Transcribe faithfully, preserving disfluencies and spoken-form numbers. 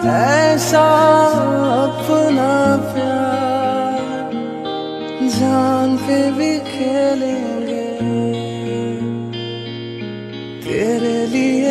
ऐसा अपना प्यार जान पे भी खेलेंगे तेरे लिए।